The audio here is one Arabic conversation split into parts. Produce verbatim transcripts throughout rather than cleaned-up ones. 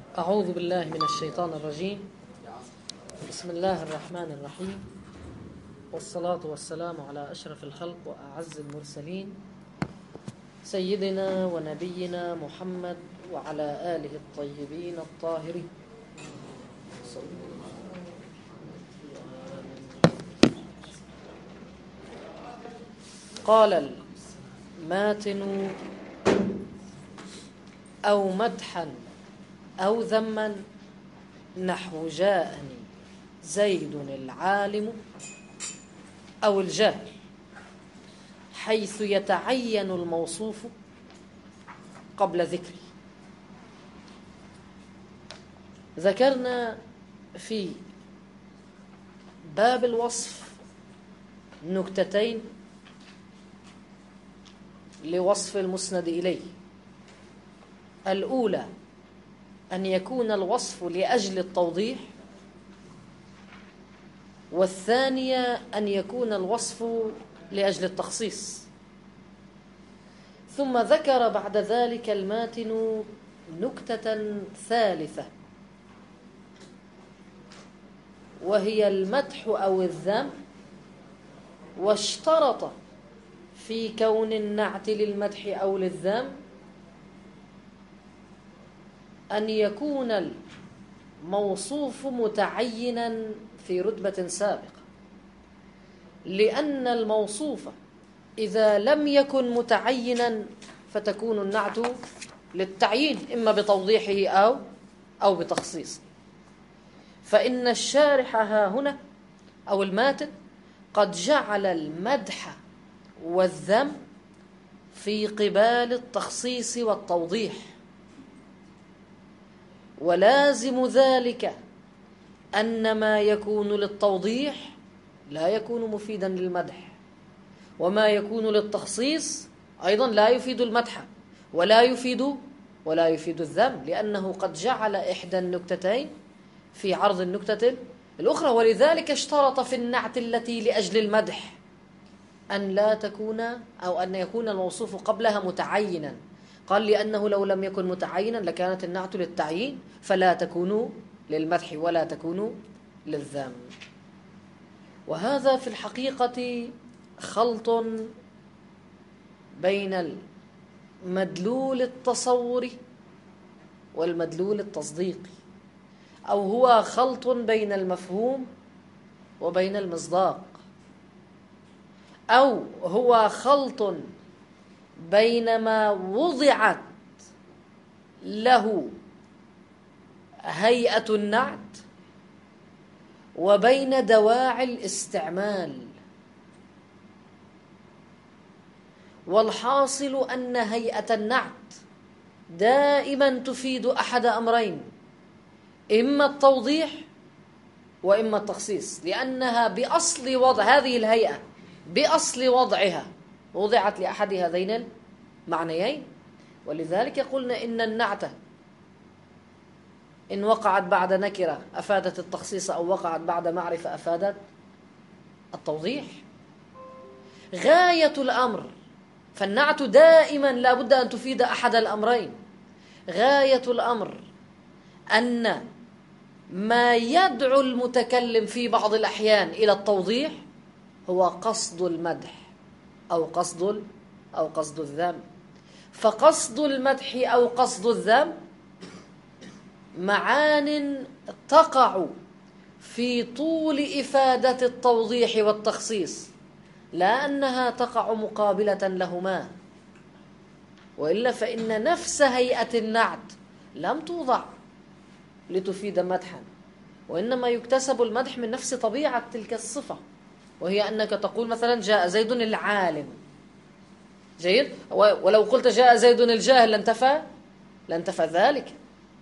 أعوذ بالله من الشيطان الرجيم. بسم الله الرحمن الرحيم، والصلاة والسلام على أشرف الخلق وأعز المرسلين سيدنا ونبينا محمد وعلى آله الطيبين الطاهرين. قال الماتن: أو مدحا أو ذما نحو جاءني زيد العالم أو الجاهل، حيث يتعين الموصوف قبل ذكره. ذكرنا في باب الوصف نكتتين لوصف المسند إليه. الأولى أن يكون الوصف لأجل التوضيح، والثانية أن يكون الوصف لأجل التخصيص. ثم ذكر بعد ذلك الماتن نكتة ثالثة، وهي المدح أو الذم، واشترط في كون النعت للمدح أو للذم أن يكون الموصوف متعينا في رتبة سابقة، لأن الموصوف إذا لم يكن متعينا فتكون النعت للتعيين إما بتوضيحه أو أو بتخصيصه. فإن الشارح ها هنا أو الماتن قد جعل المدح والذم في قبال التخصيص والتوضيح، ولازم ذلك أن ما يكون للتوضيح لا يكون مفيدا للمدح، وما يكون للتخصيص أيضا لا يفيد المدح ولا يفيد ولا يفيد الذم، لأنه قد جعل إحدى النكتتين في عرض النكتة الأخرى. ولذلك اشترط في النعت التي لأجل المدح أن لا تكون أو أن يكون الموصوف قبلها متعينا. قال لأنه لو لم يكن متعينا لكانت النعت للتعيين، فلا تكون للمدح ولا تكون للذم. وهذا في الحقيقة خلط بين المدلول التصوري والمدلول التصديقي، أو هو خلط بين المفهوم وبين المصداق، أو هو خلط بين ما وضعت له هيئة النعت وبين دواعي الاستعمال. والحاصل أن هيئة النعت دائما تفيد أحد أمرين: إما التوضيح وإما التخصيص، لأنها بأصل وضع هذه الهيئة بأصل وضعها وضعت لأحد هذين المعنيين. ولذلك قلنا إن النعت إن وقعت بعد نكرة أفادت التخصيص، أو وقعت بعد معرفة أفادت التوضيح. غاية الأمر، فالنعت دائما لا بد أن تفيد أحد الأمرين. غاية الأمر أن ما يدعو المتكلم في بعض الأحيان إلى التوضيح هو قصد المدح أو قصد أو قصد الذم. فقصد المدح أو قصد الذم معان تقع في طول إفادة التوضيح والتخصيص، لا أنها تقع مقابلة لهما، وإلا فإن نفس هيئة النعت لم توضع لتفيد مدحا، وإنما يكتسب المدح من نفس طبيعة تلك الصفة، وهي أنك تقول مثلا جاء زيد العالم. جيد. ولو قلت جاء زيد الجاهل لانتفى لانتفى ذلك.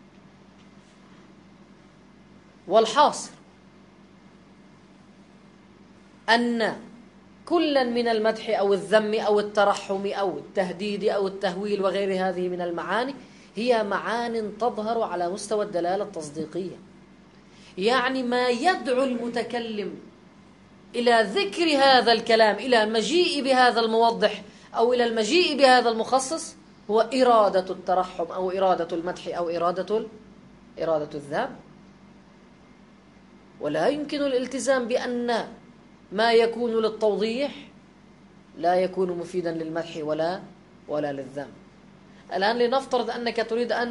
والحاصل أن كلا من المدح أو الذم أو الترحم أو التهديد أو التهويل وغير هذه من المعاني هي معان تظهر على مستوى الدلالة التصديقية، يعني ما يدعو المتكلم إلى ذكر هذا الكلام، إلى المجيء بهذا الموضح أو إلى المجيء بهذا المخصص، هو إرادة الترحم أو إرادة المدح أو إرادة إرادة الذم. ولا يمكن الالتزام بأن ما يكون للتوضيح لا يكون مفيدا للمدح ولا ولا للذم. الآن لنفترض أنك تريد أن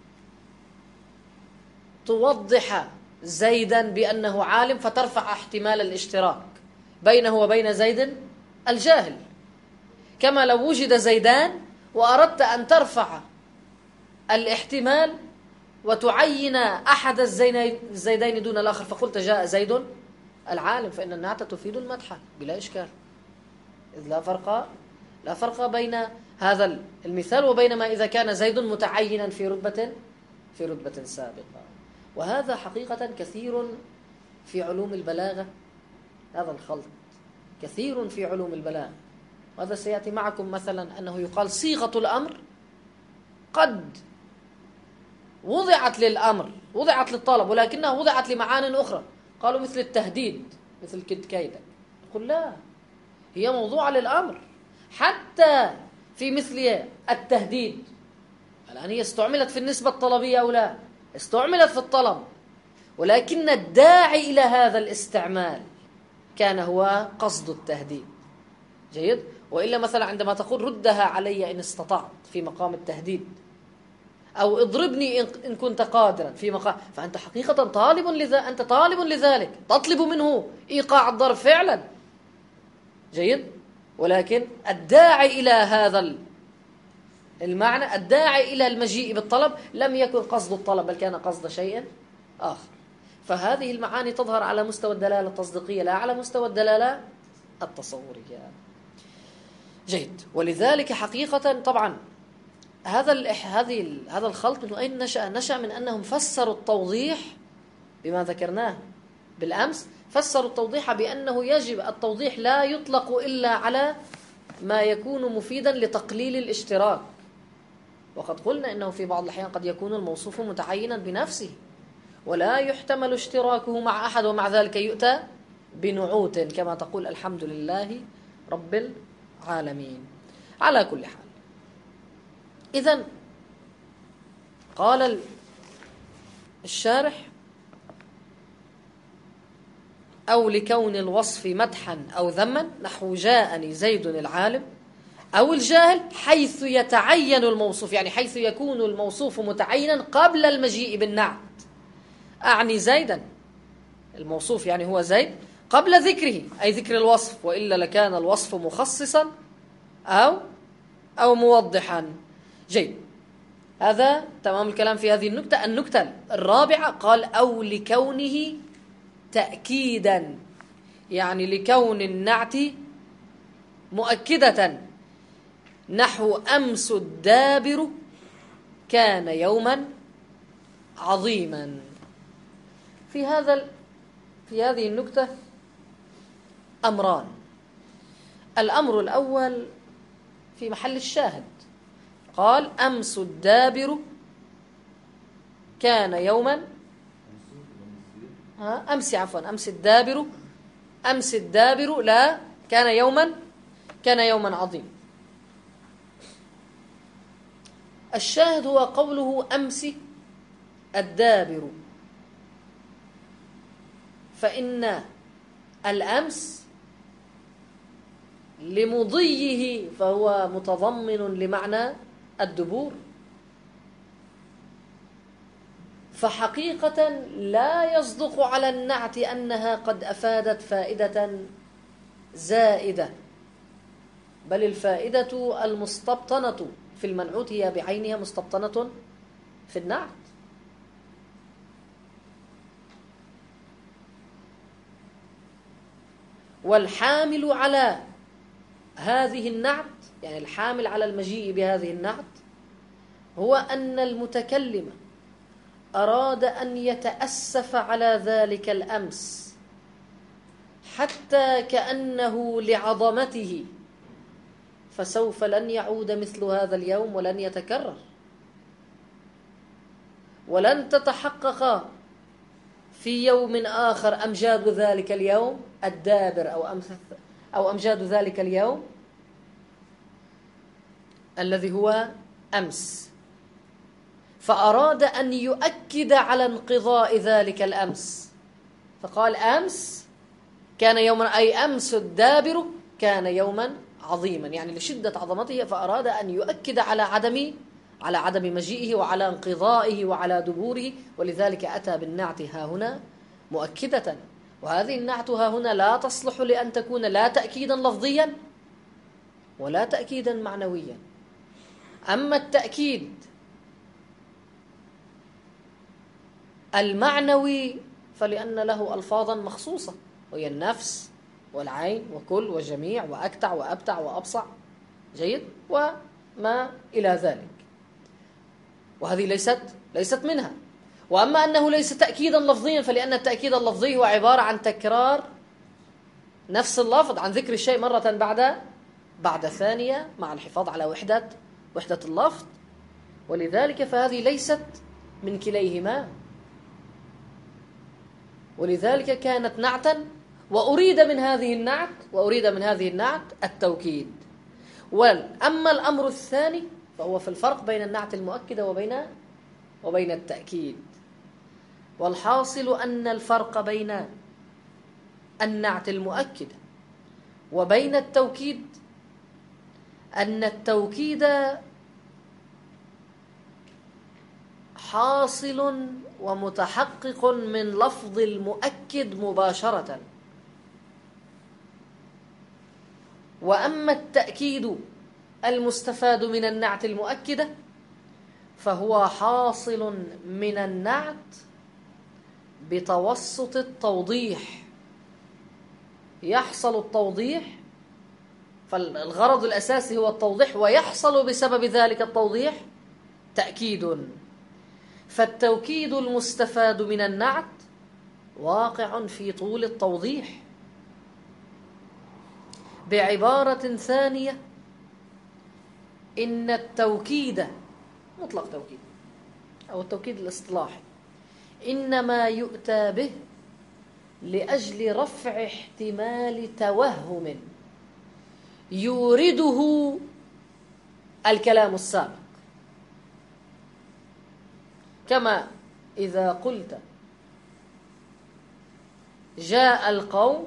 توضح زيدا بأنه عالم، فترفع احتمال الاشتراك بينه وبين زيد الجاهل، كما لو وجد زيدان وأردت أن ترفع الاحتمال وتعين أحد الزيدين دون الآخر، فقلت جاء زيد العالم، فإن النعت تفيد المدح بلا إشكال، إذ لا فرق لا فرق بين هذا المثال وبين ما إذا كان زيد متعينا في رتبة في رتبة سابقة. وهذا حقيقة كثير في علوم البلاغة، هذا الخلط كثير في علوم البلاغة. وهذا سيأتي معكم مثلا أنه يقال صيغة الأمر قد وضعت للأمر، وضعت للطلب، ولكنها وضعت لمعان أخرى، قالوا مثل التهديد، مثل كد كيدك. نقول لا، هي موضوعة للأمر. حتى في مثل التهديد الآن هي استعملت في النسبة الطلبية أو لا؟ استعملت في الطلب، ولكن الداعي إلى هذا الاستعمال كان هو قصد التهديد. جيد؟ وإلا مثلا عندما تقول ردها علي إن استطعت في مقام التهديد، أو اضربني إن كنت قادرا في مقام، فأنت حقيقة طالب لذا أنت طالب لذلك، تطلب منه إيقاع الضرب فعلا. جيد؟ ولكن الداعي إلى هذا المعنى، الداعي إلى المجيء بالطلب، لم يكن قصد الطلب بل كان قصد شيء آخر. فهذه المعاني تظهر على مستوى الدلالة التصديقية لا على مستوى الدلالة التصورية. جيد. ولذلك حقيقة طبعا هذا هذه هذا الخلط من أين نشأ؟ نشأ من أنهم فسروا التوضيح بما ذكرناه بالأمس، فسروا التوضيح بأنه يجب التوضيح لا يطلق إلا على ما يكون مفيدا لتقليل الاشتراك. وقد قلنا إنه في بعض الأحيان قد يكون الموصوف متعينا بنفسه ولا يحتمل اشتراكه مع أحد، ومع ذلك يؤتى بنعوت كما تقول الحمد لله رب العالمين. على كل حال، إذن قال الشارح: أو لكون الوصف مدحا أو ذما، نحو جاءني زيد العالم، أو الجاهل حيث يتعين الموصوف، يعني حيث يكون الموصوف متعينا قبل المجيء بالنعت. أعني زيدا، الموصوف يعني هو زيد قبل ذكره، أي ذكر الوصف، وإلا لكان الوصف مخصصا أو أو موضحا. جيد، هذا تمام الكلام في هذه النكتة. النكتة الرابعة قال: أو لكونه تأكيدا، يعني لكون النعت مؤكدة، نحو أمس الدابر كان يوما عظيما. في هذا في هذه النكتة أمران. الأمر الأول في محل الشاهد، قال: أمس الدابر كان يوما ها أمس عفوا أمس الدابر أمس الدابر لا كان يوما كان يوما عظيم. الشاهد هو قوله أمس الدابر، فإن الأمس لمضيه فهو متضمن لمعنى الدبور، فحقيقة لا يصدق على النعت أنها قد أفادت فائدة زائدة، بل الفائدة المستبطنة في المنعوت هي بعينها مستبطنة في النعت. والحامل على هذه النعت، يعني الحامل على المجيء بهذه النعت، هو أن المتكلم أراد أن يتأسف على ذلك الأمس حتى كأنه لعظمته، فسوف لن يعود مثل هذا اليوم ولن يتكرر، ولن تتحقق في يوم آخر أمجاد ذلك اليوم الدابر أو أو أمجاد ذلك اليوم الذي هو أمس. فأراد أن يؤكد على انقضاء ذلك الأمس، فقال أمس كان يوما، أي أمس الدابر كان يوما عظيما، يعني لشدة عظمته، فأراد أن يؤكد على عدم على عدم مجيئه وعلى انقضائه وعلى دبوره، ولذلك أتى بالنعت ها هنا مؤكدة. وهذه النعت ها هنا لا تصلح لأن تكون لا تأكيدا لفظيا ولا تأكيدا معنويا. أما التأكيد المعنوي فلأن له ألفاظا مخصوصة، وهي النفس والعين وكل وجميع وأكتع وأبتع وأبصع، جيد، وما إلى ذلك، وهذه ليست ليست منها. وأما أنه ليس تأكيدا لفظيا فلأن التأكيد اللفظي هو عبارة عن تكرار نفس اللفظ، عن ذكر الشيء مرة بعد بعد ثانية مع الحفاظ على وحدة وحدة اللفظ، ولذلك فهذه ليست من كليهما، ولذلك كانت نعتا، وأريد من هذه النعت وأريد من هذه النعت التوكيد. وأما الأمر الثاني فهو في الفرق بين النعت المؤكدة وبين وبين التأكيد. والحاصل أن الفرق بين النعت المؤكدة وبين التوكيد أن التوكيد حاصل ومتحقق من لفظ المؤكد مباشرة، وأما التأكيد المستفاد من النعت المؤكدة فهو حاصل من النعت بتوسط التوضيح. يحصل التوضيح، فالغرض الأساسي هو التوضيح، ويحصل بسبب ذلك التوضيح تأكيد. فالتوكيد المستفاد من النعت واقع في طول التوضيح. بعبارة ثانية، إن التوكيد مطلق توكيد أو التوكيد الاصطلاحي إنما يؤتى به لأجل رفع احتمال توهم يورده الكلام السابق، كما إذا قلت جاء القوم،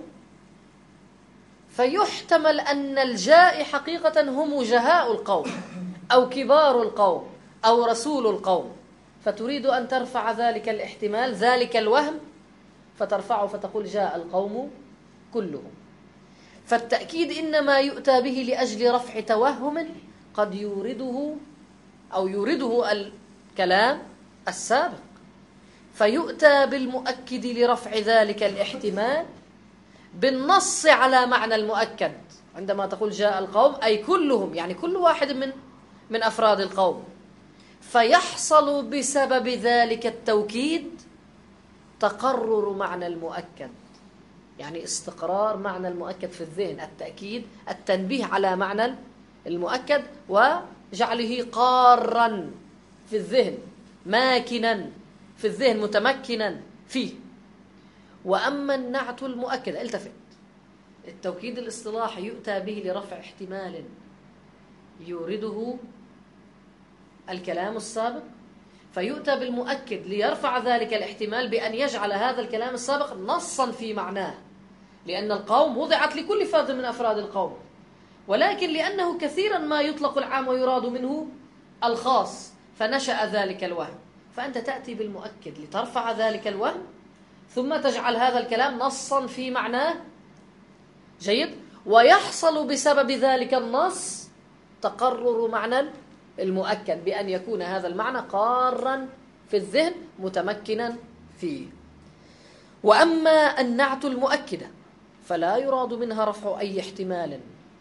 فيحتمل أن الجاء حقيقة هم وجهاء القوم أو كبار القوم أو رسول القوم، فتريد أن ترفع ذلك الاحتمال، ذلك الوهم، فترفعه فتقول جاء القوم كلهم. فالتأكيد إنما يؤتى به لأجل رفع توهم قد يورده أو يورده الكلام السابق، فيؤتى بالمؤكد لرفع ذلك الاحتمال بالنص على معنى المؤكد. عندما تقول جاء القوم أي كلهم، يعني كل واحد من من أفراد القوم، فيحصل بسبب ذلك التوكيد تقرر معنى المؤكد، يعني استقرار معنى المؤكد في الذهن، التأكيد، التنبيه على معنى المؤكد وجعله قارا في الذهن، ماكنا في الذهن، متمكنا فيه. وأما النعت المؤكد، التفت، التوكيد الاصطلاحي يؤتى به لرفع احتمال يورده الكلام السابق، فيؤتى بالمؤكد ليرفع ذلك الاحتمال بأن يجعل هذا الكلام السابق نصا في معناه، لأن القوم وضعت لكل فرد من أفراد القوم، ولكن لأنه كثيرا ما يطلق العام ويراد منه الخاص فنشأ ذلك الوهم، فأنت تأتي بالمؤكد لترفع ذلك الوهم ثم تجعل هذا الكلام نصا في معناه، جيد، ويحصل بسبب ذلك النص تقرر معنى المؤكد بأن يكون هذا المعنى قارا في الذهن متمكنا فيه. وأما النعت المؤكدة فلا يراد منها رفع أي احتمال،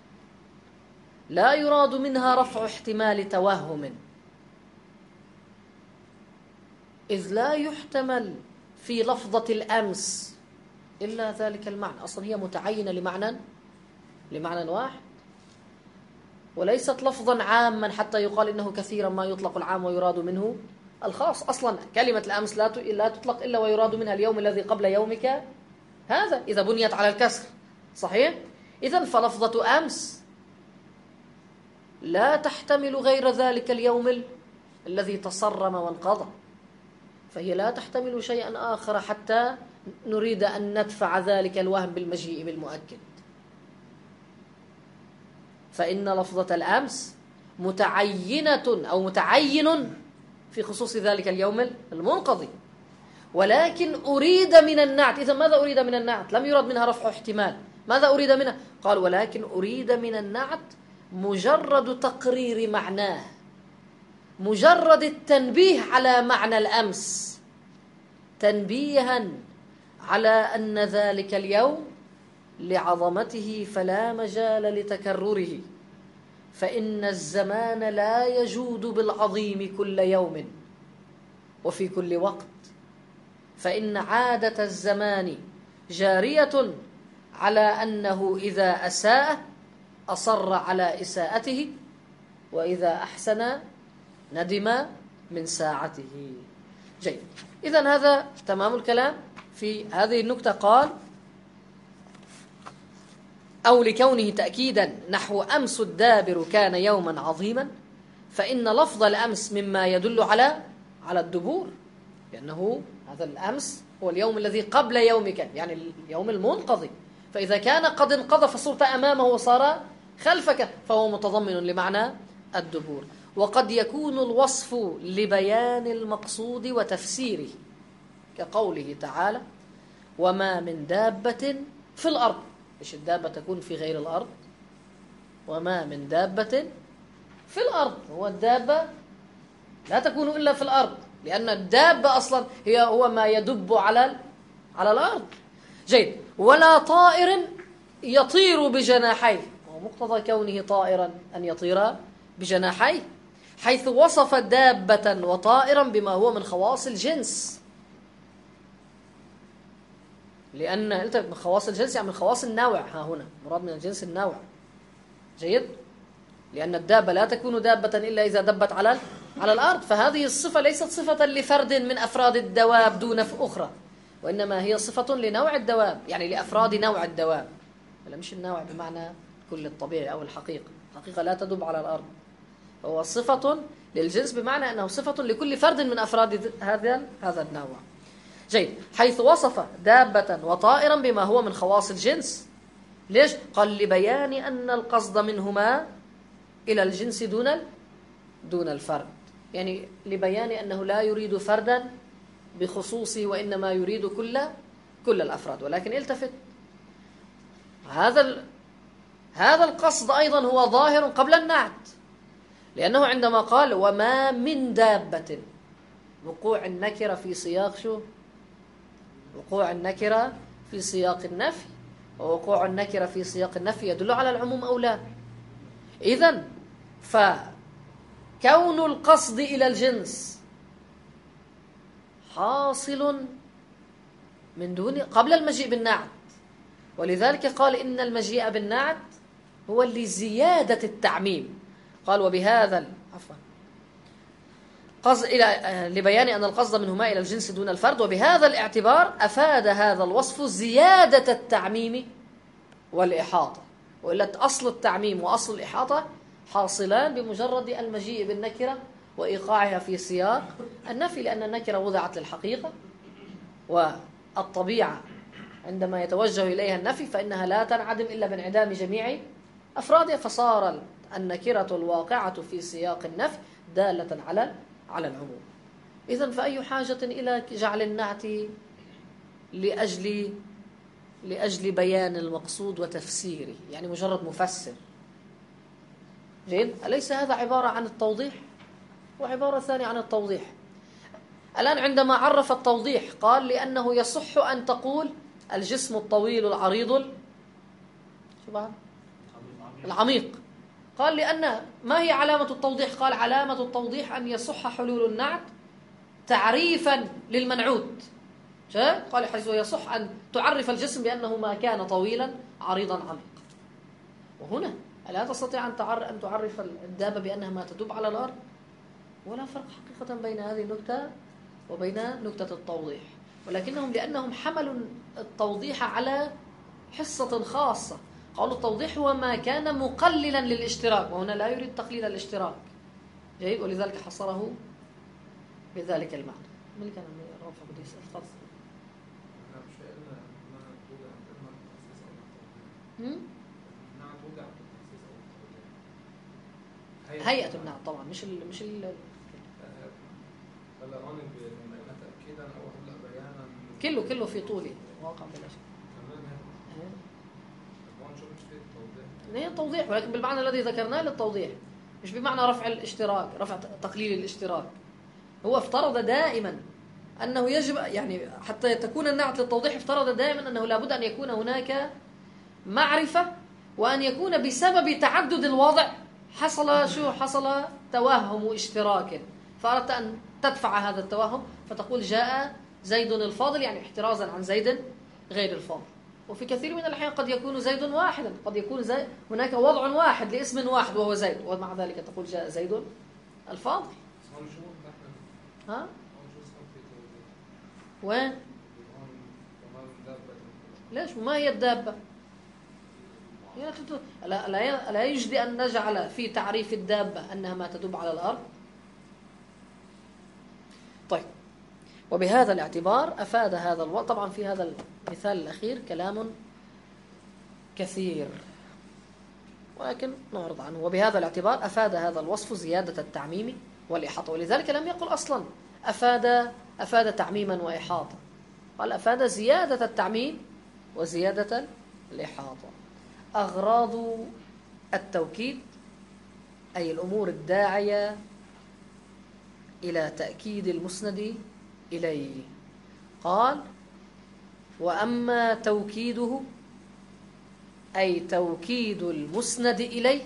لا يراد منها رفع احتمال توهم، إذ لا يحتمل في لفظة الأمس إلا ذلك المعنى، أصلا هي متعينة لمعنى لمعنى واحد، وليست لفظا عاما حتى يقال إنه كثيرا ما يطلق العام ويراد منه الخاص. أصلا كلمة الأمس لا تطلق إلا ويراد منها اليوم الذي قبل يومك هذا إذا بنيت على الكسر، صحيح؟ إذن فلفظة أمس لا تحتمل غير ذلك اليوم الذي تصرم وانقضى، فهي لا تحتمل شيئا آخر حتى نريد أن ندفع ذلك الوهم بالمجيء بالمؤكد. فإن لفظة الأمس متعينة أو متعين في خصوص ذلك اليوم المنقضي، ولكن أريد من النعت. إذا ماذا أريد من النعت؟ لم يرد منها رفع احتمال. ماذا أريد منها؟ قال ولكن أريد من النعت مجرد تقرير معناه، مجرد التنبيه على معنى الأمس، تنبيها على أن ذلك اليوم لعظمته فلا مجال لتكرره، فإن الزمان لا يجود بالعظيم كل يوم وفي كل وقت، فإن عادة الزمان جارية على أنه إذا أساء أصر على إساءته، وإذا أحسن ندم من ساعته. جيد، إذن هذا تمام الكلام في هذه النكتة. قال أو لكونه تأكيدا نحو أمس الدابر كان يوما عظيما، فإن لفظ الأمس مما يدل على على الدبور، لأنه هذا الأمس هو اليوم الذي قبل يومك، يعني اليوم المنقضي، فإذا كان قد انقضى فصرت أمامه وصار خلفك فهو متضمن لمعنى الدبور. وقد يكون الوصف لبيان المقصود وتفسيره، كقوله تعالى وما من دابة في الأرض. إيش الدابة تكون في غير الأرض؟ وما من دابة في الأرض، هو الدابة لا تكون إلا في الأرض، لأن الدابة أصلا هي هو ما يدب على على الأرض. جيد، ولا طائر يطير بجناحيه، ومقتضى كونه طائرا أن يطير بجناحيه، حيث وصف دابة وطائرا بما هو من خواص الجنس، لأن قلت من خواص الجنس يعني من خواص النوع، ها هنا مراد من الجنس النوع. جيد، لأن الدابة لا تكون دابة إلا إذا دبت على على الأرض، فهذه الصفة ليست صفة لفرد من أفراد الدواب دون أخرى، وإنما هي صفة لنوع الدواب، يعني لأفراد نوع الدواب، ولا مش النوع بمعنى كل الطبيعي أو الحقيقة. الحقيقة لا تدب على الأرض، هو صفة للجنس بمعنى أنه صفة لكل فرد من أفراد هذا هذا النوع. جيد، حيث وصف دابة وطائرا بما هو من خواص الجنس. ليش؟ قال لبيان أن القصد منهما إلى الجنس دون دون الفرد، يعني لبيان أنه لا يريد فردا بخصوصه، وإنما يريد كل كل الأفراد. ولكن التفت، هذا ال... هذا القصد أيضا هو ظاهر قبل النعت، لأنه عندما قال وما من دابة، وقوع النكرة في سياق شو؟ وقوع النكرة في سياق النفي، ووقوع النكرة في سياق النفي يدل على العموم أو لا. إذن فكون القصد إلى الجنس حاصل من دون قبل المجيء بالنعت، ولذلك قال إن المجيء بالنعت هو لزيادة التعميم. قال وبهذا عفوا قصد إلى لبيان أن القصد منهما إلى الجنس دون الفرد، وبهذا الاعتبار أفاد هذا الوصف زيادة التعميم والإحاطة، وإلا أصل التعميم وأصل الإحاطة حاصلان بمجرد المجيء بالنكرة وإيقاعها في سياق النفي، لأن النكرة وضعت للحقيقة، والطبيعة عندما يتوجه إليها النفي فإنها لا تنعدم إلا بانعدام جميع أفرادها، فصار النكرة الواقعة في سياق النفي دالة على على العموم. إذن فأي حاجة إلى جعل النعت لأجل لأجل بيان المقصود وتفسيره، يعني مجرد مفسر. جيد، أليس هذا عبارة عن التوضيح؟ وعبارة ثانية عن التوضيح. الآن عندما عرف التوضيح قال لأنه يصح أن تقول الجسم الطويل العريض العميق. قال لأن ما هي علامة التوضيح؟ قال علامة التوضيح أن يصح حلول النعت تعريفا للمنعوت. قال حيث يصح أن تعرف الجسم بأنه ما كان طويلا عريضا عميقا. وهنا ألا تستطيع أن تعرف الدابة بأنها ما تدب على الأرض؟ ولا فرق حقيقة بين هذه النكتة وبين نكتة التوضيح، ولكنهم لأنهم حملوا التوضيح على حصة خاصة، قالوا التوضيح هو ما كان مقللا للاشتراك، وهنا لا يريد تقليل الاشتراك. جيد، ولذلك حصره بذلك المعنى. من اللي كان رافع بده يسأل؟ تفضل. هيئة النعت طبعا مش ال مش ال هلا هون تأكيدا أو هلا بيانا كله كله في طوله واقع بلا شك. تمام. هون شو مش في التوضيح؟ هي التوضيح ولكن بالمعنى الذي ذكرناه للتوضيح، مش بمعنى رفع الاشتراك، رفع تقليل الاشتراك. هو افترض دائما أنه يجب يعني حتى تكون النعت للتوضيح، افترض دائما أنه لابد أن يكون هناك معرفة، وأن يكون بسبب تعدد الوضع حصل شو حصل توهم اشتراك، فأردت أن تدفع هذا التوهم فتقول جاء زيد الفاضل، يعني احترازا عن زيد غير الفاضل. وفي كثير من الأحيان قد يكون زيد واحدا، قد يكون زيد هناك وضع واحد لاسم واحد وهو زيد، ومع ذلك تقول جاء زيد الفاضل. ها؟ وين؟ ليش؟ ما هي الدابة؟ لا, لا, لا يجدي أن نجعل في تعريف الدابة أنها ما تدب على الأرض. طيب، وبهذا الاعتبار أفاد هذا الوصف. طبعا في هذا المثال الأخير كلام كثير ولكن نعرض عنه. وبهذا الاعتبار أفاد هذا الوصف زيادة التعميم والإحاطة، ولذلك لم يقل أصلا أفاد أفاد تعميما وإحاطة، قال أفاد زيادة التعميم وزيادة الإحاطة. أغراض التوكيد أي الأمور الداعية إلى تأكيد المسند إليه. قال وأما توكيده أي توكيد المسند إليه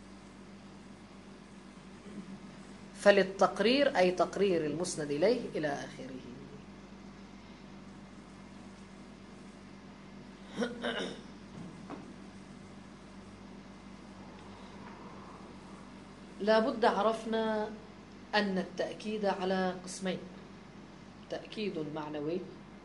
فللتقرير أي تقرير المسند إليه إلى آخره. لا بد عرفنا أن التأكيد على قسمين: تأكيد معنوي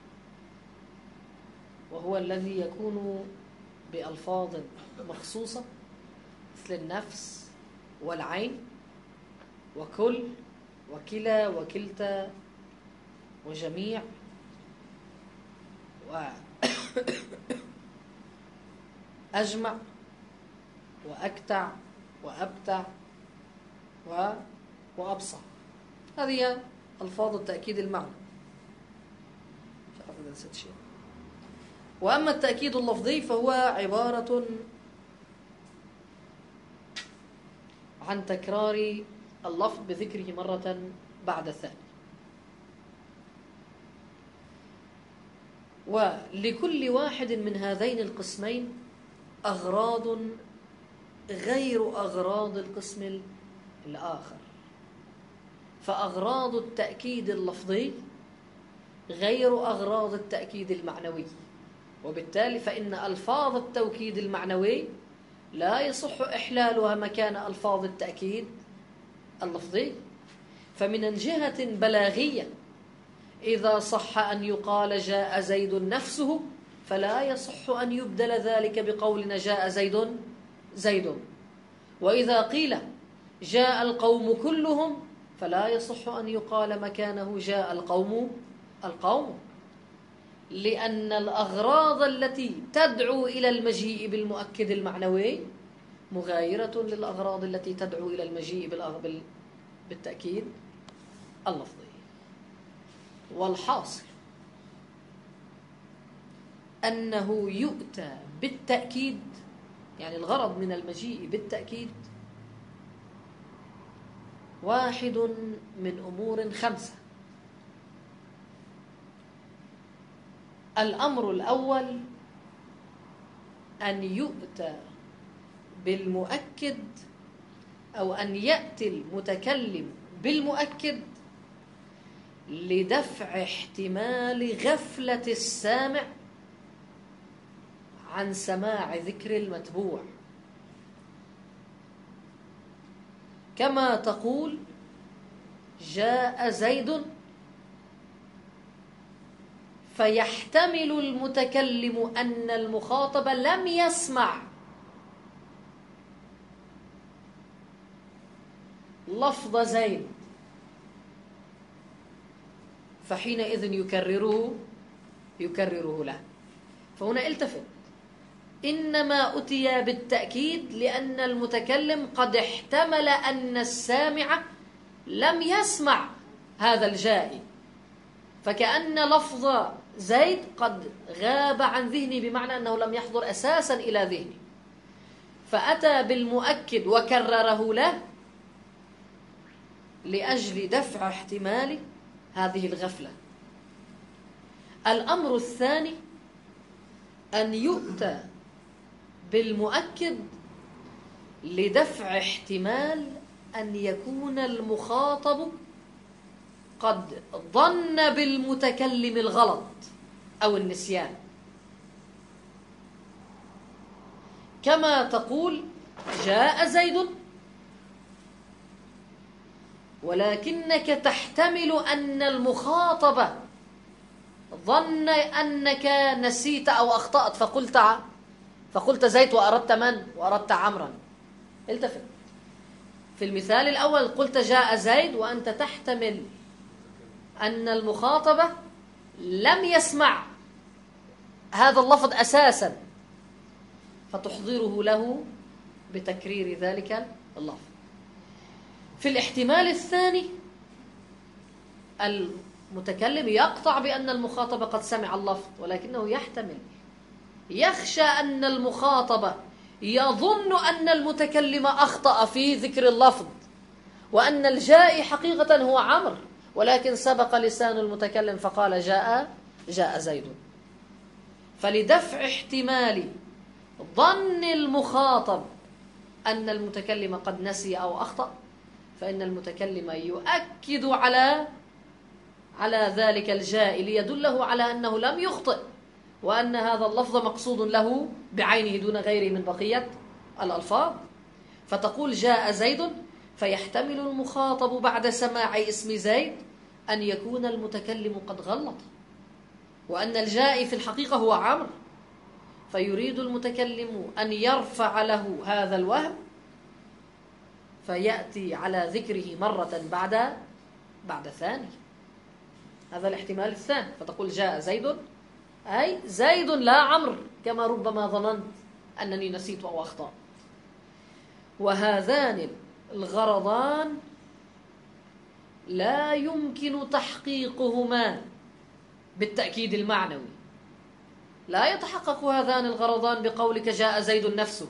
وهو الذي يكون بألفاظ مخصوصة مثل النفس والعين وكل وكلا وكلتا وجميع وأجمع وأكتع وأبتع وأبصع. هذه ألفاظ التأكيد المعنى. وأما التأكيد اللفظي فهو عبارة عن تكرار اللفظ بذكره مرة بعد الثانية. ولكل واحد من هذين القسمين أغراض غير أغراض القسم الآخر. فأغراض التأكيد اللفظي غير أغراض التأكيد المعنوي، وبالتالي فإن ألفاظ التوكيد المعنوي لا يصح إحلالها مكان ألفاظ التأكيد اللفظي. فمن جهة بلاغية إذا صح أن يقال جاء زيد نفسه فلا يصح أن يبدل ذلك بقولنا جاء زيد زيد. وإذا قيل جاء القوم كلهم فلا يصح أن يقال مكانه جاء القوم القوم، لأن الأغراض التي تدعو إلى المجيء بالمؤكد المعنوي مغايرة للأغراض التي تدعو إلى المجيء بالتأكيد اللفظي. والحاصل أنه يؤتى بالتأكيد، يعني الغرض من المجيء بالتأكيد واحد من أمور خمسة. الأمر الأول أن يؤتى بالمؤكد أو أن يأتي المتكلم بالمؤكد لدفع احتمال غفلة السامع عن سماع ذكر المتبوع، كما تقول جاء زيد فيحتمل المتكلم أن المخاطب لم يسمع لفظ زيد فحينئذ يكرره يكرره له. فهنا التفت، إنما أتي بالتأكيد لأن المتكلم قد احتمل أن السامع لم يسمع هذا الجائي، فكأن لفظ زيد قد غاب عن ذهني، بمعنى أنه لم يحضر أساسا إلى ذهني، فأتى بالمؤكد وكرره له لأجل دفع احتمال هذه الغفلة. الأمر الثاني أن يؤتى بالمؤكد لدفع احتمال أن يكون المخاطب قد ظن بالمتكلم الغلط أو النسيان، كما تقول جاء زيد، ولكنك تحتمل أن المخاطب ظن أنك نسيت أو أخطأت فقلت فقلت زيد وأردت من؟ وأردت عمرا. التفت، في المثال الأول قلت جاء زيد وأنت تحتمل أن المخاطب لم يسمع هذا اللفظ أساسا، فتحضره له بتكرير ذلك اللفظ. في الاحتمال الثاني المتكلم يقطع بأن المخاطب قد سمع اللفظ، ولكنه يحتمل، يخشى أن المخاطب يظن أن المتكلم أخطأ في ذكر اللفظ، وأن الجائي حقيقة هو عمرو، ولكن سبق لسان المتكلم فقال جاء جاء زيد. فلدفع احتمال ظن المخاطب أن المتكلم قد نسي أو أخطأ، فإن المتكلم يؤكد على على ذلك الجائي ليدله على أنه لم يخطئ، وأن هذا اللفظ مقصود له بعينه دون غيره من بقية الألفاظ. فتقول جاء زيد، فيحتمل المخاطب بعد سماع اسم زيد أن يكون المتكلم قد غلط، وأن الجائي في الحقيقة هو عمرو، فيريد المتكلم أن يرفع له هذا الوهم، فيأتي على ذكره مرة بعد بعد ثاني. هذا الاحتمال الثاني. فتقول جاء زيد، أي زيد لا عمرو، كما ربما ظننت أنني نسيت أو أخطأت. وهذان الغرضان لا يمكن تحقيقهما بالتأكيد المعنوي. لا يتحقق هذان الغرضان بقولك جاء زيد نفسه،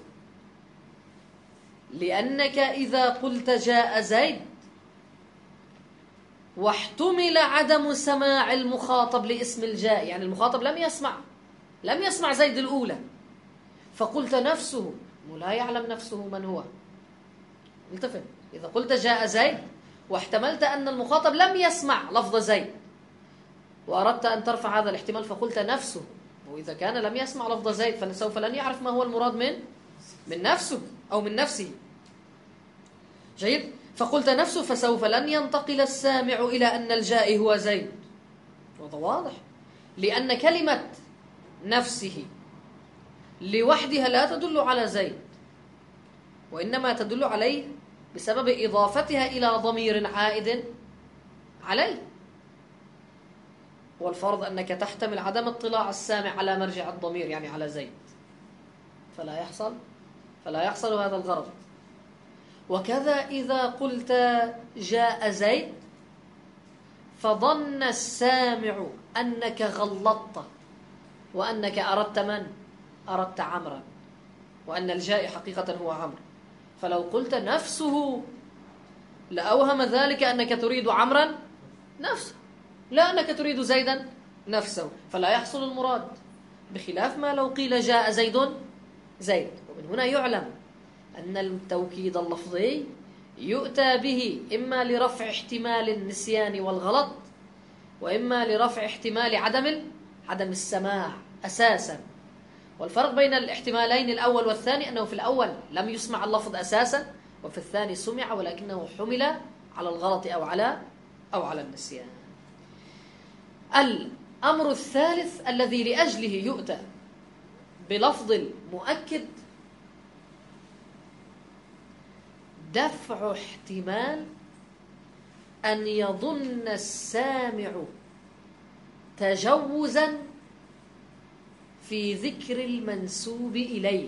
لأنك إذا قلت جاء زيد واحتمل عدم سماع المخاطب لاسم الجائي، يعني المخاطب لم يسمع لم يسمع زيد الأولى، فقلت نفسه، ولا يعلم نفسه من هو. التفت، إذا قلت جاء زيد واحتملت أن المخاطب لم يسمع لفظ زيد، وأردت أن ترفع هذا الاحتمال فقلت نفسه، وإذا كان لم يسمع لفظ زيد فسوف لن يعرف ما هو المراد من من نفسه أو من نفسه. جيد؟ فقلت نفسه، فسوف لن ينتقل السامع إلى أن الجائي هو زيد. وهذا واضح، لأن كلمة نفسه لوحدها لا تدل على زيد، وإنما تدل عليه بسبب إضافتها إلى ضمير عائد عليه، والفرض أنك تحتمل عدم اطلاع السامع على مرجع الضمير، يعني على زيد، فلا يحصل فلا يحصل هذا الغرض. وكذا إذا قلت جاء زيد فظن السامع أنك غلطت، وأنك أردت من؟ أردت عمرا، وأن الجائي حقيقة هو عمرو، فلو قلت نفسه لأوهم ذلك أنك تريد عمرا نفسه، لا أنك تريد زيدا نفسه، فلا يحصل المراد، بخلاف ما لو قيل جاء زيد زيد. ومن هنا يعلم أن التوكيد اللفظي يؤتى به إما لرفع احتمال النسيان والغلط، وإما لرفع احتمال عدم عدم السماع أساسا. والفرق بين الاحتمالين الأول والثاني أنه في الأول لم يسمع اللفظ أساسا، وفي الثاني سمع ولكنه حمل على الغلط أو على أو على النسيان. الأمر الثالث الذي لأجله يؤتى بلفظ المؤكد دفع احتمال أن يظن السامع تجوزا في ذكر المنسوب إليه.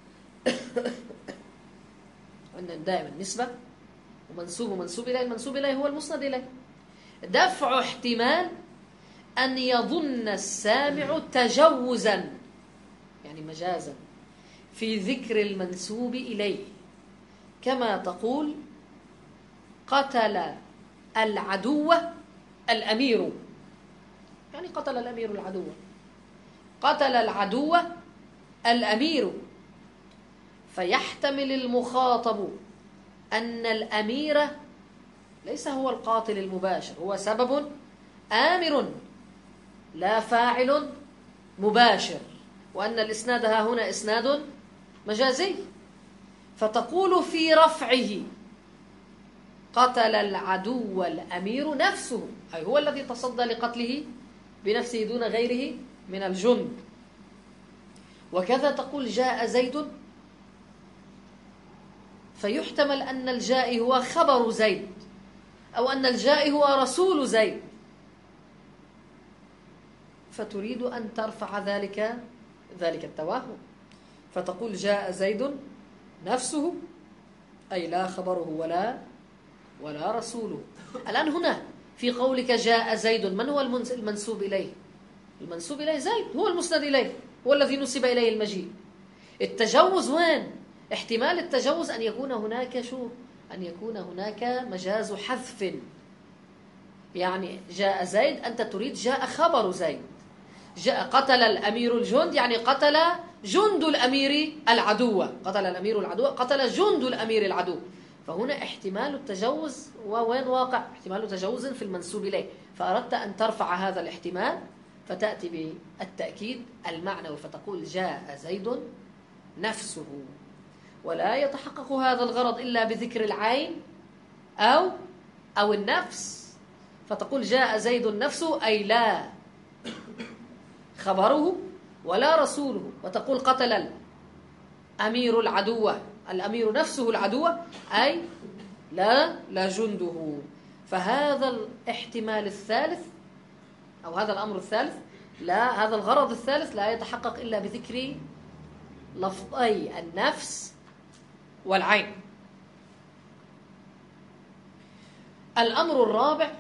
أن دائما نسبة ومنسوب ومنسوب إليه، المنسوب إليه هو المسند إليه. دفع احتمال أن يظن السامع تجوزا يعني مجازا في ذكر المنسوب إليه، كما تقول قتل العدو الأمير، يعني قتل الأمير العدو، قتل العدو الأمير، فيحتمل المخاطب أن الأمير ليس هو القاتل المباشر، هو سبب آمر لا فاعل مباشر، وأن الإسناد ها هنا إسناد مجازي، فتقول في رفعه قتل العدو الأمير نفسه، أي هو الذي تصدى لقتله بنفسه دون غيره من الجند. وكذا تقول جاء زيد، فيحتمل أن الجائي هو خبر زيد، أو أن الجائي هو رسول زيد، فتريد أن ترفع ذلك ذلك التوهم، فتقول جاء زيد نفسه، أي لا خبره ولا ولا رسوله. الآن هنا في قولك جاء زيد، من هو المنسوب إليه؟ المنسوب إليه زيد، هو المسند إليه، هو الذي نسب إليه المجيء. التجوز وين؟ احتمال التجوز أن يكون هناك شو؟ أن يكون هناك مجاز حذف، يعني جاء زيد أنت تريد جاء خبر زيد، جاء قتل الأمير الجند يعني قتل جند الأمير العدو، قتل الأمير العدو قتل جند الأمير العدو، فهنا احتمال التجوز وين واقع؟ احتمال تجوز في المنسوب إليه، فأردت أن ترفع هذا الاحتمال فتأتي بالتأكيد المعنوي فتقول جاء زيد نفسه، ولا يتحقق هذا الغرض إلا بذكر العين أو أو النفس، فتقول جاء زيد نفسه أي لا خبره ولا رسوله، وتقول قتل الأمير العدو، الأمير نفسه العدو أي لا لا جنده. فهذا الاحتمال الثالث أو هذا الأمر الثالث، لا هذا الغرض الثالث لا يتحقق إلا بذكر لفظي النفس والعين. الأمر الرابع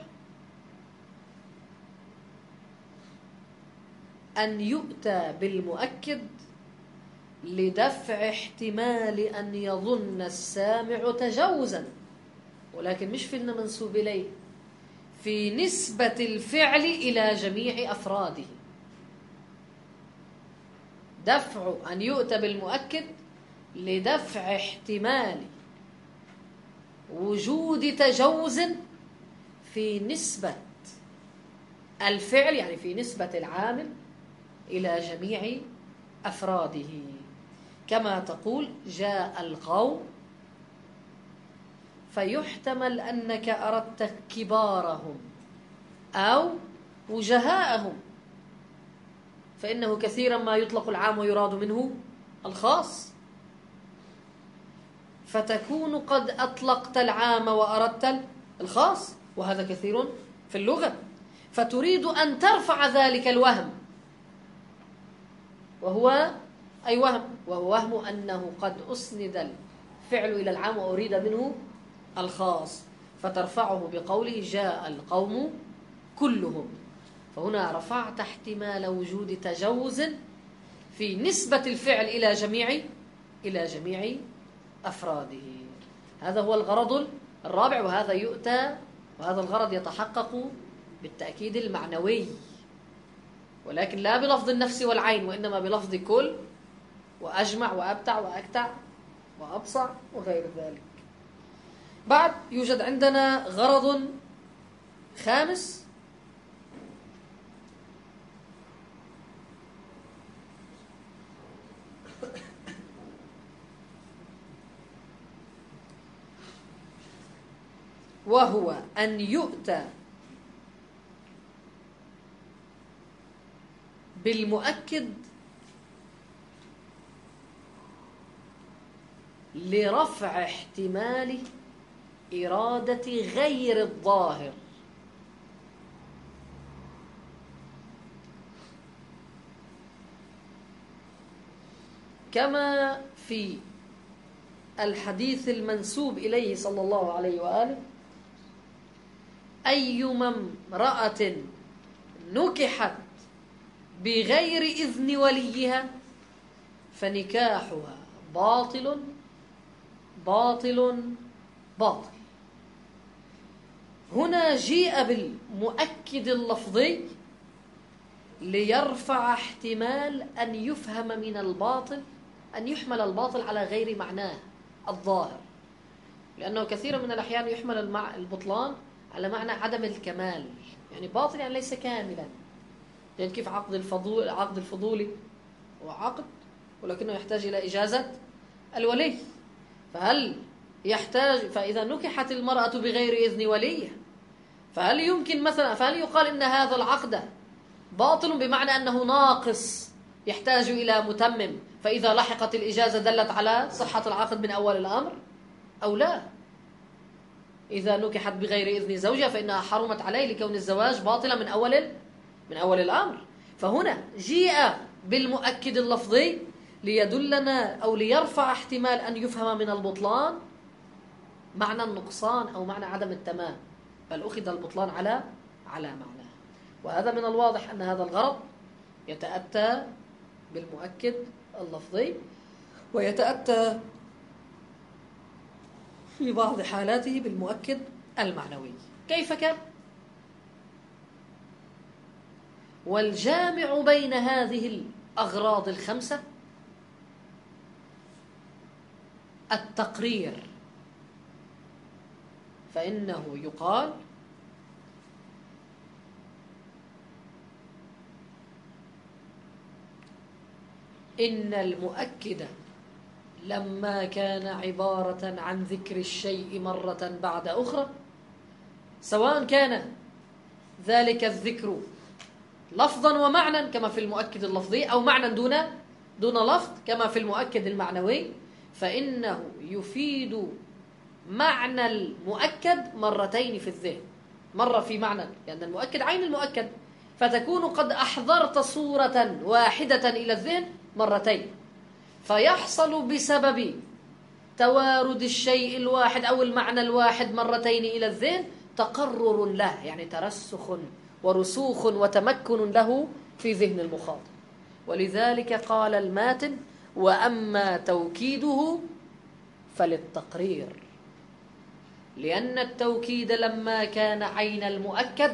أن يؤتى بالمؤكد لدفع احتمال أن يظن السامع تجوزا، ولكن مش في المنسوب إليه، في نسبة الفعل إلى جميع أفراده. دفع أن يؤتى بالمؤكد لدفع احتمال وجود تجوز في نسبة الفعل، يعني في نسبة العامل إلى جميع أفراده، كما تقول جاء القوم، فيحتمل أنك أردت كبارهم أو وجهاءهم، فإنه كثيرا ما يطلق العام ويراد منه الخاص، فتكون قد أطلقت العام وأردت الخاص، وهذا كثير في اللغة، فتريد أن ترفع ذلك الوهم، وهو أي وهم؟ وهو وهم أنه قد أسند الفعل إلى العام وأريد منه الخاص، فترفعه بقوله جاء القوم كلهم، فهنا رفعت احتمال وجود تجوز في نسبة الفعل إلى جميع إلى جميع أفراده. هذا هو الغرض الرابع، وهذا يؤتى وهذا الغرض يتحقق بالتأكيد المعنوي، ولكن لا بلفظ النفس والعين، وإنما بلفظ كل وأجمع وأبتع وأكتع وأبصع وغير ذلك. بعد يوجد عندنا غرض خامس، وهو أن يؤتى بالمؤكد لرفع احتمال إرادة غير الظاهر، كما في الحديث المنسوب إليه صلى الله عليه وآله: أيما امرأة نكحت بغير إذن وليها فنكاحها باطل باطل باطل. هنا جيء بالمؤكد اللفظي ليرفع احتمال أن يفهم من الباطل، أن يحمل الباطل على غير معناه الظاهر، لأنه كثيرا من الأحيان يحمل البطلان على معنى عدم الكمال، يعني باطل يعني ليس كاملا. يعني كيف عقد الفضول عقد الفضولي هو عقد ولكنه يحتاج إلى إجازة الولي، فهل يحتاج فإذا نكحت المرأة بغير إذن وليه فهل يمكن مثلا فهل يقال إن هذا العقد باطل بمعنى أنه ناقص يحتاج إلى متمم، فإذا لحقت الإجازة دلت على صحة العقد من أول الأمر أو لا؟ إذا نكحت بغير إذن زوجها فإنها حرمت عليه لكون الزواج باطلا من أول من أول الأمر. فهنا جيء بالمؤكد اللفظي ليدلنا أو ليرفع احتمال أن يفهم من البطلان معنى النقصان أو معنى عدم التمام، بل أخذ البطلان على على معناه. وهذا من الواضح أن هذا الغرض يتأتى بالمؤكد اللفظي ويتأتى في بعض حالاته بالمؤكد المعنوي. كيف كان؟ والجامع بين هذه الأغراض الخمسة التقرير، فإنه يقال إن المؤكد لما كان عبارة عن ذكر الشيء مرة بعد أخرى، سواء كان ذلك الذكر لفظا ومعنى كما في المؤكد اللفظي أو معنى دون دون لفظ كما في المؤكد المعنوي، فإنه يفيد معنى المؤكد مرتين في الذهن، مرة في معنى لأن المؤكد عين المؤكد، فتكون قد أحضرت صورة واحدة إلى الذهن مرتين، فيحصل بسبب توارد الشيء الواحد أو المعنى الواحد مرتين إلى الذهن تقرر له، يعني ترسخ ورسوخ وتمكن له في ذهن المخاطب. ولذلك قال الماتن: وأما توكيده فللتقرير، لأن التوكيد لما كان عين المؤكد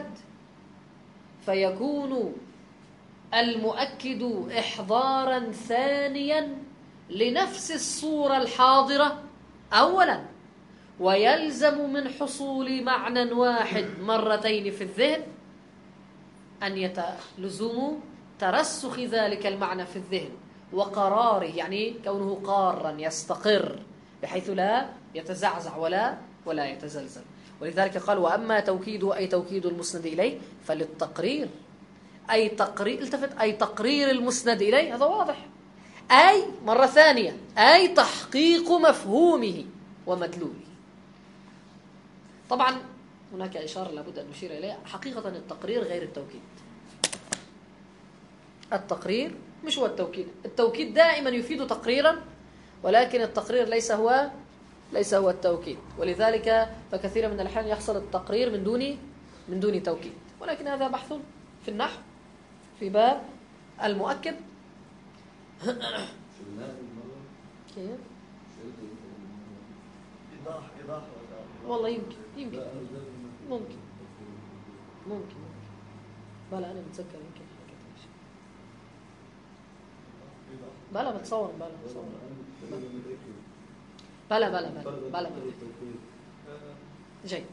فيكون المؤكد إحضارا ثانيا لنفس الصورة الحاضرة أولا، ويلزم من حصول معنى واحد مرتين في الذهن أن يتلزم ترسخ ذلك المعنى في الذهن وقراره، يعني كونه قارا يستقر بحيث لا يتزعزع ولا ولا يتزلزل. ولذلك قال: وأما توكيده أي توكيد المسند إليه فللتقرير، أي تقرير التفت أي تقرير المسند إليه، هذا واضح، أي مرة ثانية أي تحقيق مفهومه ومدلوله. طبعا هناك إشارة لابد أن نشير إليها، حقيقة التقرير غير التوكيد. التقرير مش هو التوكيد، التوكيد دائما يفيد تقريرا، ولكن التقرير ليس هو ليس هو التوكيد. ولذلك فكثيرا من الأحيان يحصل التقرير من دون من دون توكيد، ولكن هذا بحث في النحو في باب المؤكد. كيف؟ والله يمكن يمكن ممكن ممكن بلا أنا متذكر يمكن بلا بتصور بلا بتصور بلا بلا بلا بلا جيد.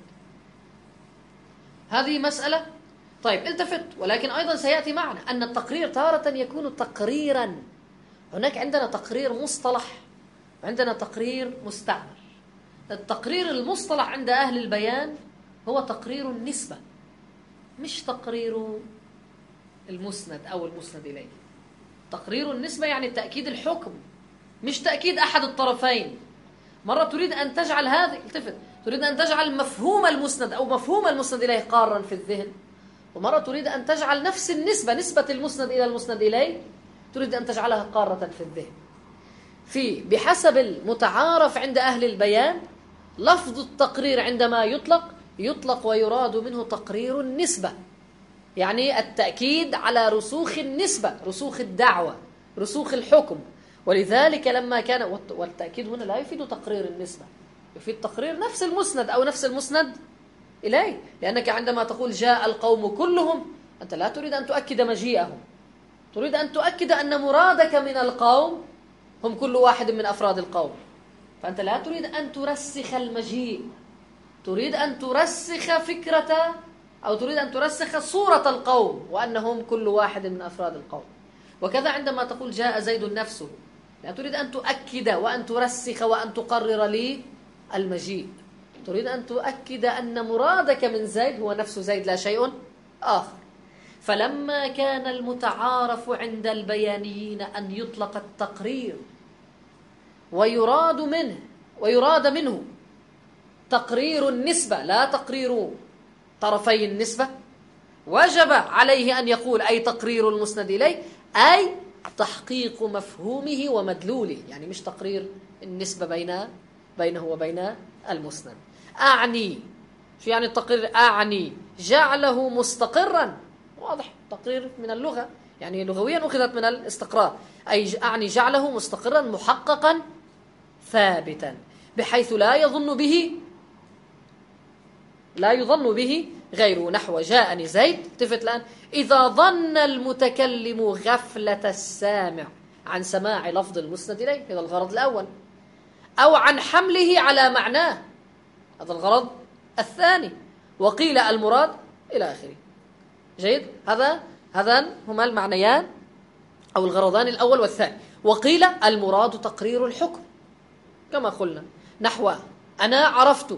هذه مسألة. طيب التفت، ولكن أيضا سيأتي معنا أن التقرير تارة يكون تقريرا. هناك عندنا تقرير مصطلح وعندنا تقرير مستعمل. التقرير المصطلح عند أهل البيان هو تقرير النسبة، مش تقرير المسند أو المسند إليه. تقرير النسبة يعني تأكيد الحكم، مش تأكيد أحد الطرفين. مرة تريد أن تجعل هذه التفت تريد أن تجعل مفهوم المسند أو مفهوم المسند إليه قارا في الذهن، ومرة تريد أن تجعل نفس النسبة نسبة المسند إلى المسند إليه تريد أن تجعلها قارة في الذهن. في بحسب المتعارف عند أهل البيان لفظ التقرير عندما يطلق يطلق ويراد منه تقرير النسبة، يعني التأكيد على رسوخ النسبة، رسوخ الدعوة، رسوخ الحكم. ولذلك لما كان، والتأكيد هنا لا يفيد تقرير النسبة، يفيد تقرير نفس المسند أو نفس المسند إليه. لأنك عندما تقول جاء القوم كلهم، أنت لا تريد أن تؤكد مجيئهم، تريد أن تؤكد أن مرادك من القوم هم كل واحد من أفراد القوم. فأنت لا تريد أن ترسخ المجيء، تريد أن ترسخ فكرة أو تريد أن ترسخ صورة القوم وأنهم كل واحد من أفراد القوم. وكذا عندما تقول جاء زيد نفسه، لا تريد أن تؤكد وأن ترسخ وأن تقرر لي المجيء، تريد أن تؤكد أن مرادك من زيد هو نفس زيد لا شيء آخر. فلما كان المتعارف عند البيانيين أن يطلق التقرير ويراد منه ويراد منه تقرير النسبة لا تقرير طرفي النسبة، وجب عليه أن يقول أي تقرير المسند إليه، أي تحقيق مفهومه ومدلوله، يعني مش تقرير النسبة بين بينه وبين المسند. أعني شو يعني التقرير؟ أعني جعله مستقرا، واضح تقرير من اللغة، يعني لغويا أخذت من الاستقرار، أي أعني جعله مستقرا محققا ثابتا بحيث لا يظن به لا يظن به غيره. نحو جاءني زيد، التفت الآن، إذا ظن المتكلم غفلة السامع عن سماع لفظ المسند إليه، هذا الغرض الأول، أو عن حمله على معناه، هذا الغرض الثاني، وقيل المراد إلى آخره. جيد، هذا هذان هما المعنيان أو الغرضان الأول والثاني. وقيل المراد تقرير الحكم كما قلنا، نحو أنا عرفت،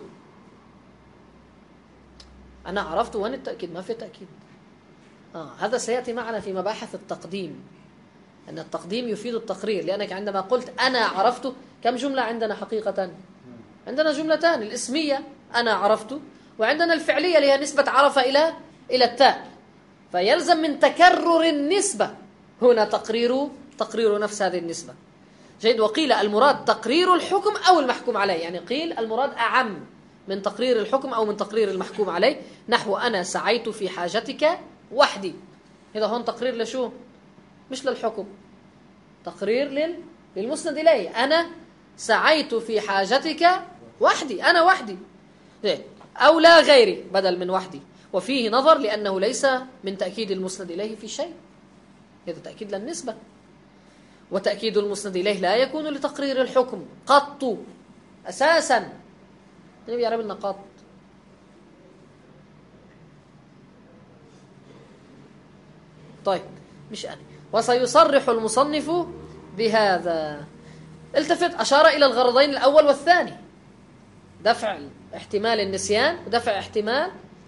أنا عرفت وين التأكيد؟ ما في تأكيد. آه هذا سيأتي معنا في مباحث التقديم، أن التقديم يفيد التقرير، لأنك عندما قلت أنا عرفت، كم جملة عندنا حقيقة؟ عندنا جملتان، الاسمية أنا عرفت، وعندنا الفعلية اللي هي نسبة عرف إلى إلى التاء، فيلزم من تكرر النسبة هنا تقرير تقرير نفس هذه النسبة. جيد. وقيل المراد تقرير الحكم أو المحكوم عليه، يعني قيل المراد أعم من تقرير الحكم أو من تقرير المحكوم عليه، نحو أنا سعيت في حاجتك وحدي، هذا هون تقرير لشو؟ مش للحكم، تقرير لل... للمسند إليه، أنا سعيت في حاجتك وحدي، أنا وحدي، أو لا غيري بدل من وحدي. وفيه نظر لأنه ليس من تأكيد المسند إليه في شيء، هذا تأكيد للنسبة، وتأكيد المسند إليه لا يكون لتقرير الحكم قط أساسا. نبي يعرف لنا قط. طيب مش أنا. وسيصرح المصنف بهذا. التفت، أشار إلى الغرضين الأول والثاني، دفع احتمال النسيان ودفع احتمال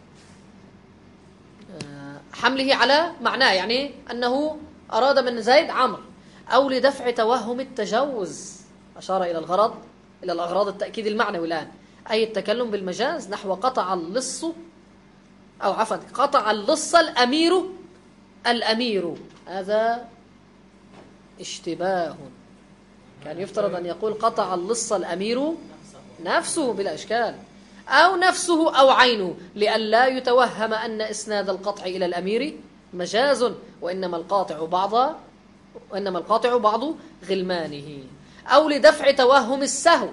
حمله على معناه، يعني أنه أراد من زيد عمرو، أو لدفع توهم التجوز. أشار إلى الغرض إلى الأغراض التأكيد المعنوي الآن، أي التكلم بالمجاز، نحو قطع اللص أو عفوا قطع اللص الأمير الأمير، هذا اشتباه، كان يفترض أن يقول قطع اللص الأمير نفسه بلا إشكال، أو نفسه أو عينه، لئلا يتوهم أن إسناد القطع إلى الأمير مجاز، وإنما القاطع بعض وإنما القاطع بعض غلمانه، أو لدفع توهم السهو،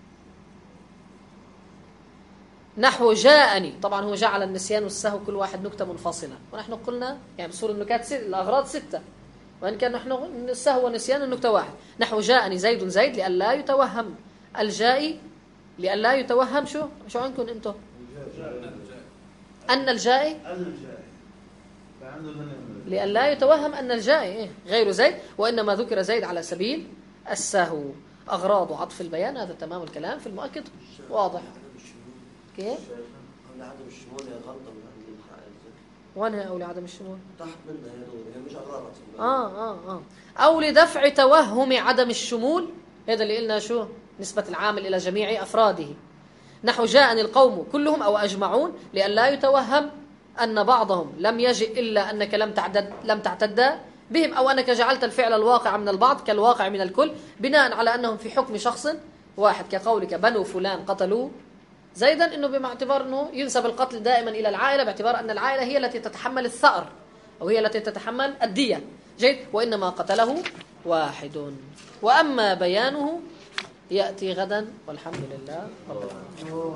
نحو جاءني، طبعا هو جعل النسيان والسهو كل واحد نكتة منفصلة، ونحن قلنا يعني بصور النكات ست، الأغراض ستة، وإن كان نحن السهو والنسيان النكتة واحد. نحو جاءني زيد زيد، لئلا يتوهم الجائي، لئلا يتوهم شو شو عندكم انتم أن الجائي، لئلا يتوهم أن الجائي غير زيد، وإنما ذكر زيد على سبيل السهو. أغراض عطف البيان، هذا تمام الكلام في المؤكد واضح. كيف؟ عدم الشمول هي غلطة من عند الحائل. وين هي أولى عدم الشمول؟ تحت منها هي مش أغراض. آه آه آه أو لدفع توهم عدم الشمول، هذا اللي قلنا شو نسبة العامل إلى جميع أفراده، نحو جاءني القوم كلهم أو أجمعون، لأن لا يتوهم أن بعضهم لم يجئ إلا أنك لم تعدد لم تعتد بهم، أو أنك جعلت الفعل الواقع من البعض كالواقع من الكل بناء على أنهم في حكم شخص واحد، كقولك بنو فلان قتلوا زيدا، إنه باعتبار أنه ينسب القتل دائما إلى العائلة، باعتبار أن العائلة هي التي تتحمل الثأر أو هي التي تتحمل الدية. جيد. وإنما قتله واحد. وأما بيانه يأتي غدا والحمد لله رب العالمين.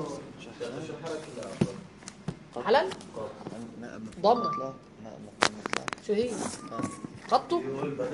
حلال ضمن شو هي قطه